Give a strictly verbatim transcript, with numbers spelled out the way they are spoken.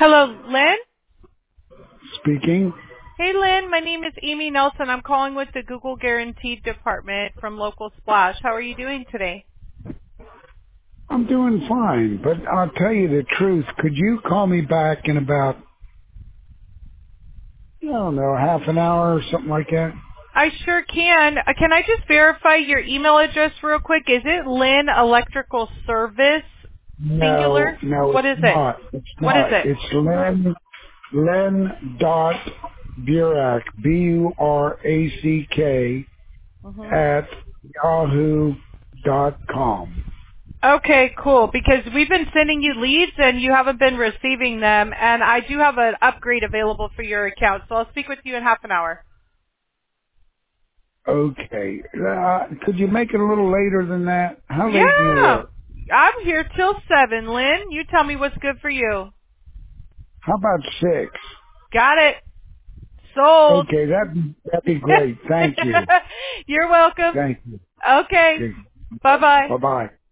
Hello, Lynn? Speaking. Hey, Lynn. My name is Amy Nelson. I'm calling with the Google Guaranteed Department from Local Splash. How are you doing today? I'm doing fine, but I'll tell you the truth. Could you call me back in about, I don't know, half an hour or something like that? I sure can. Uh, Can I just verify your email address real quick? Is it Lynn Electrical Service, No, singular? no, What it's is it? not. It's What is not. it? It's Len, Len dot Burack, B U R A C K, hmm at yahoo dot com. Okay, cool. Because we've been sending you leads and you haven't been receiving them, and I do have an upgrade available for your account, so I'll speak with you in half an hour. Okay. Uh, could you make it a little later than that? How late do you Yeah. work? I'm here till seven, Lynn. You tell me what's good for you. How about six? Got it. Sold. Okay, that'd, that'd be great. Thank you. You're welcome. Thank you. Okay. Okay. Bye-bye. Bye-bye.